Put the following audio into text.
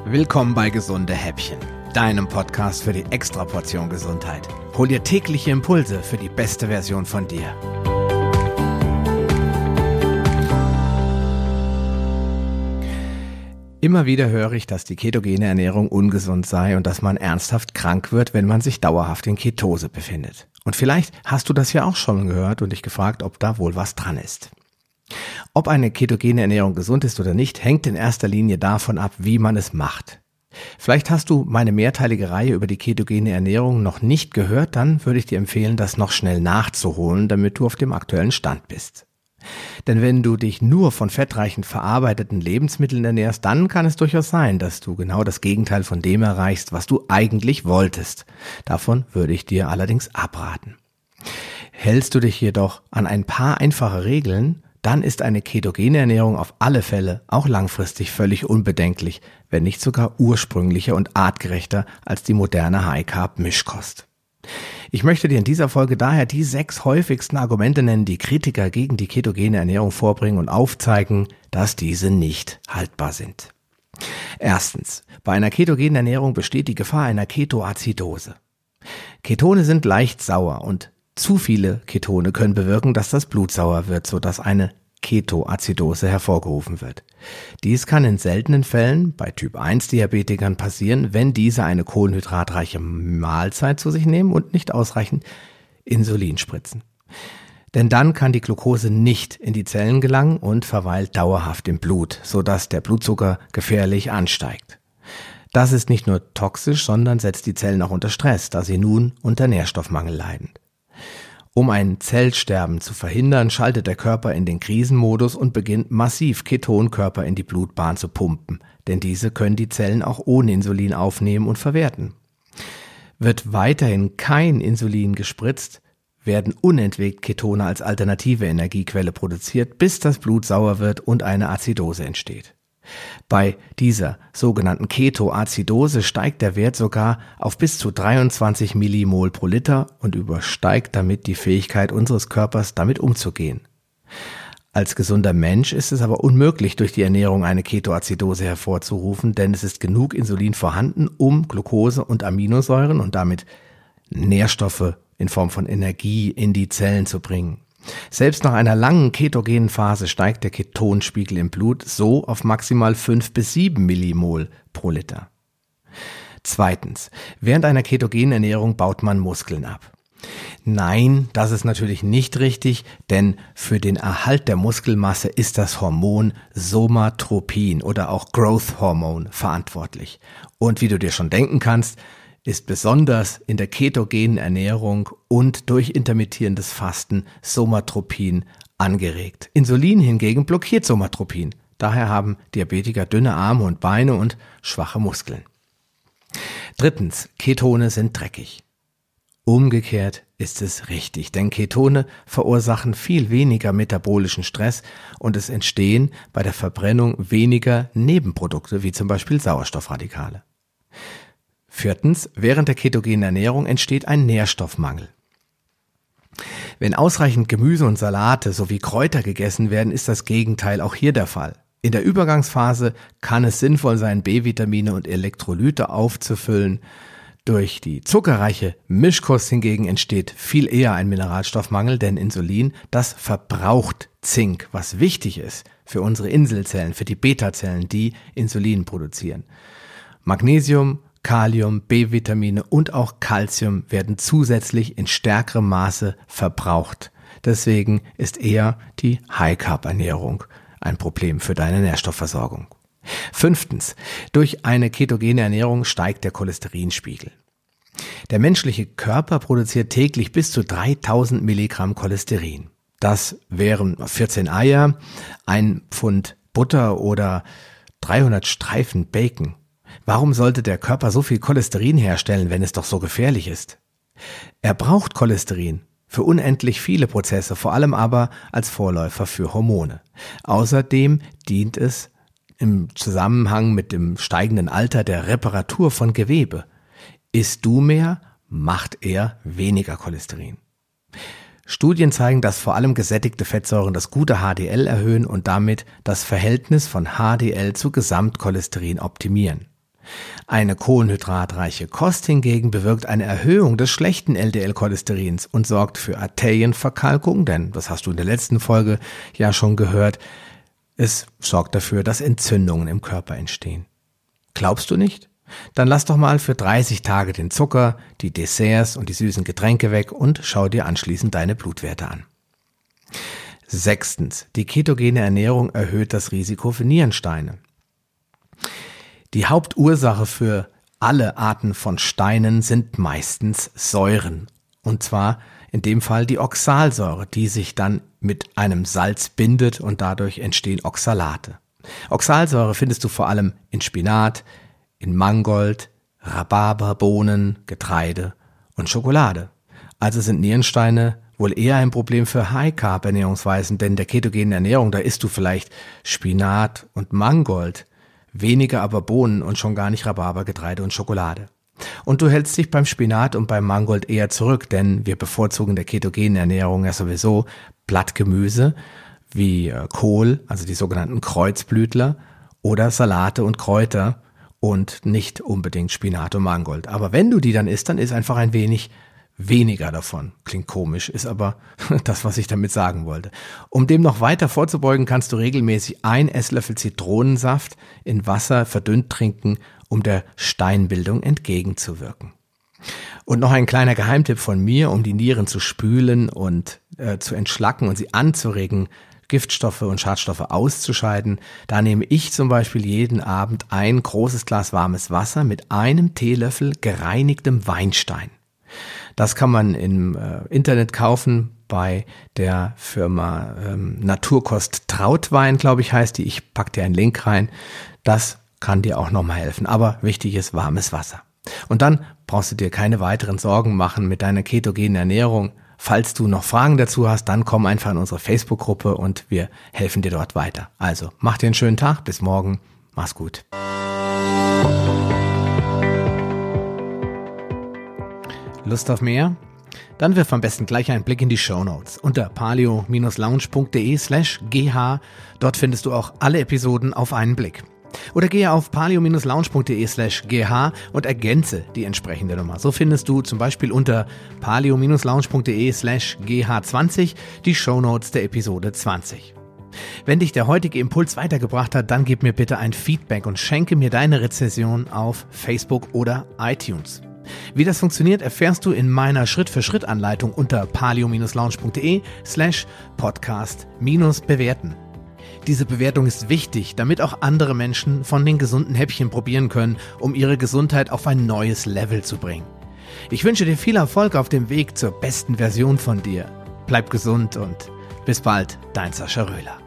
Willkommen bei Gesunde Häppchen, deinem Podcast für die Extraportion Gesundheit. Hol dir tägliche Impulse für die beste Version von dir. Immer wieder höre ich, dass die ketogene Ernährung ungesund sei und dass man ernsthaft krank wird, wenn man sich dauerhaft in Ketose befindet. Und vielleicht hast du das ja auch schon gehört und dich gefragt, ob da wohl was dran ist. Ob eine ketogene Ernährung gesund ist oder nicht, hängt in erster Linie davon ab, wie man es macht. Vielleicht hast du meine mehrteilige Reihe über die ketogene Ernährung noch nicht gehört, dann würde ich dir empfehlen, das noch schnell nachzuholen, damit du auf dem aktuellen Stand bist. Denn wenn du dich nur von fettreichen verarbeiteten Lebensmitteln ernährst, dann kann es durchaus sein, dass du genau das Gegenteil von dem erreichst, was du eigentlich wolltest. Davon würde ich dir allerdings abraten. Hältst du dich jedoch an ein paar einfache Regeln, dann ist eine ketogene Ernährung auf alle Fälle auch langfristig völlig unbedenklich, wenn nicht sogar ursprünglicher und artgerechter als die moderne High-Carb-Mischkost. Ich möchte dir in dieser Folge daher die 6 häufigsten Argumente nennen, die Kritiker gegen die ketogene Ernährung vorbringen und aufzeigen, dass diese nicht haltbar sind. Erstens, bei einer ketogenen Ernährung besteht die Gefahr einer Ketoazidose. Ketone sind leicht sauer und zu viele Ketone können bewirken, dass das Blut sauer wird, sodass eine Ketoazidose hervorgerufen wird. Dies kann in seltenen Fällen bei Typ-1-Diabetikern passieren, wenn diese eine kohlenhydratreiche Mahlzeit zu sich nehmen und nicht ausreichend Insulin spritzen. Denn dann kann die Glucose nicht in die Zellen gelangen und verweilt dauerhaft im Blut, sodass der Blutzucker gefährlich ansteigt. Das ist nicht nur toxisch, sondern setzt die Zellen auch unter Stress, da sie nun unter Nährstoffmangel leiden. Um ein Zellsterben zu verhindern, schaltet der Körper in den Krisenmodus und beginnt massiv Ketonkörper in die Blutbahn zu pumpen, denn diese können die Zellen auch ohne Insulin aufnehmen und verwerten. Wird weiterhin kein Insulin gespritzt, werden unentwegt Ketone als alternative Energiequelle produziert, bis das Blut sauer wird und eine Azidose entsteht. Bei dieser sogenannten Ketoazidose steigt der Wert sogar auf bis zu 23 Millimol pro Liter und übersteigt damit die Fähigkeit unseres Körpers, damit umzugehen. Als gesunder Mensch ist es aber unmöglich, durch die Ernährung eine Ketoazidose hervorzurufen, denn es ist genug Insulin vorhanden, um Glucose und Aminosäuren und damit Nährstoffe in Form von Energie in die Zellen zu bringen. Selbst nach einer langen ketogenen Phase steigt der Ketonspiegel im Blut so auf maximal 5 bis 7 Millimol pro Liter. Zweitens, während einer ketogenen Ernährung baut man Muskeln ab. Nein, das ist natürlich nicht richtig, denn für den Erhalt der Muskelmasse ist das Hormon Somatropin oder auch Growth Hormone verantwortlich. Und wie du dir schon denken kannst, ist besonders in der ketogenen Ernährung und durch intermittierendes Fasten Somatropin angeregt. Insulin hingegen blockiert Somatropin. Daher haben Diabetiker dünne Arme und Beine und schwache Muskeln. Drittens, Ketone sind dreckig. Umgekehrt ist es richtig, denn Ketone verursachen viel weniger metabolischen Stress und es entstehen bei der Verbrennung weniger Nebenprodukte, wie zum Beispiel Sauerstoffradikale. Viertens, während der ketogenen Ernährung entsteht ein Nährstoffmangel. Wenn ausreichend Gemüse und Salate sowie Kräuter gegessen werden, ist das Gegenteil auch hier der Fall. In der Übergangsphase kann es sinnvoll sein, B-Vitamine und Elektrolyte aufzufüllen. Durch die zuckerreiche Mischkost hingegen entsteht viel eher ein Mineralstoffmangel, denn Insulin, das verbraucht Zink, was wichtig ist für unsere Inselzellen, für die Beta-Zellen, die Insulin produzieren. Magnesium, Kalium, B-Vitamine und auch Calcium werden zusätzlich in stärkerem Maße verbraucht. Deswegen ist eher die High-Carb-Ernährung ein Problem für deine Nährstoffversorgung. Fünftens, durch eine ketogene Ernährung steigt der Cholesterinspiegel. Der menschliche Körper produziert täglich bis zu 3000 Milligramm Cholesterin. Das wären 14 Eier, 1 Pfund Butter oder 300 Streifen Bacon. Warum sollte der Körper so viel Cholesterin herstellen, wenn es doch so gefährlich ist? Er braucht Cholesterin für unendlich viele Prozesse, vor allem aber als Vorläufer für Hormone. Außerdem dient es im Zusammenhang mit dem steigenden Alter der Reparatur von Gewebe. Isst du mehr, macht er weniger Cholesterin. Studien zeigen, dass vor allem gesättigte Fettsäuren das gute HDL erhöhen und damit das Verhältnis von HDL zu Gesamtcholesterin optimieren. Eine kohlenhydratreiche Kost hingegen bewirkt eine Erhöhung des schlechten LDL-Cholesterins und sorgt für Arterienverkalkung, denn das hast du in der letzten Folge ja schon gehört. Es sorgt dafür, dass Entzündungen im Körper entstehen. Glaubst du nicht? Dann lass doch mal für 30 Tage den Zucker, die Desserts und die süßen Getränke weg und schau dir anschließend deine Blutwerte an. 6. Die ketogene Ernährung erhöht das Risiko für Nierensteine. Die Hauptursache für alle Arten von Steinen sind meistens Säuren. Und zwar in dem Fall die Oxalsäure, die sich dann mit einem Salz bindet und dadurch entstehen Oxalate. Oxalsäure findest du vor allem in Spinat, in Mangold, Rhabarber, Bohnen, Getreide und Schokolade. Also sind Nierensteine wohl eher ein Problem für High-Carb-Ernährungsweisen, denn der ketogenen Ernährung, da isst du vielleicht Spinat und Mangold, weniger aber Bohnen und schon gar nicht Rhabarber, Getreide und Schokolade. Und du hältst dich beim Spinat und beim Mangold eher zurück, denn wir bevorzugen der ketogenen Ernährung ja sowieso Blattgemüse wie Kohl, also die sogenannten Kreuzblütler, oder Salate und Kräuter und nicht unbedingt Spinat und Mangold. Aber wenn du die dann isst, dann isst einfach ein wenig weniger davon. Klingt komisch, ist aber das, was ich damit sagen wollte. Um dem noch weiter vorzubeugen, kannst du regelmäßig 1 Esslöffel Zitronensaft in Wasser verdünnt trinken, um der Steinbildung entgegenzuwirken. Und noch ein kleiner Geheimtipp von mir, um die Nieren zu spülen und zu entschlacken und sie anzuregen, Giftstoffe und Schadstoffe auszuscheiden. Da nehme ich zum Beispiel jeden Abend ein großes Glas warmes Wasser mit einem Teelöffel gereinigtem Weinstein. Das kann man im Internet kaufen bei der Firma Naturkost Trautwein, glaube ich, heißt die. Ich packe dir einen Link rein. Das kann dir auch nochmal helfen. Aber wichtig ist warmes Wasser. Und dann brauchst du dir keine weiteren Sorgen machen mit deiner ketogenen Ernährung. Falls du noch Fragen dazu hast, dann komm einfach in unsere Facebook-Gruppe und wir helfen dir dort weiter. Also mach dir einen schönen Tag. Bis morgen. Mach's gut. Lust auf mehr? Dann wirf am besten gleich einen Blick in die Shownotes unter paleo-lounge.de/gh. Dort findest du auch alle Episoden auf einen Blick. Oder gehe auf paleo-lounge.de/gh und ergänze die entsprechende Nummer. So findest du zum Beispiel unter paleo-lounge.de/gh20 die Shownotes der Episode 20. Wenn dich der heutige Impuls weitergebracht hat, dann gib mir bitte ein Feedback und schenke mir deine Rezension auf Facebook oder iTunes. Wie das funktioniert, erfährst du in meiner Schritt-für-Schritt-Anleitung unter paleo-lounge.de/podcast-bewerten. Diese Bewertung ist wichtig, damit auch andere Menschen von den gesunden Häppchen probieren können, um ihre Gesundheit auf ein neues Level zu bringen. Ich wünsche dir viel Erfolg auf dem Weg zur besten Version von dir. Bleib gesund und bis bald, dein Sascha Röhler.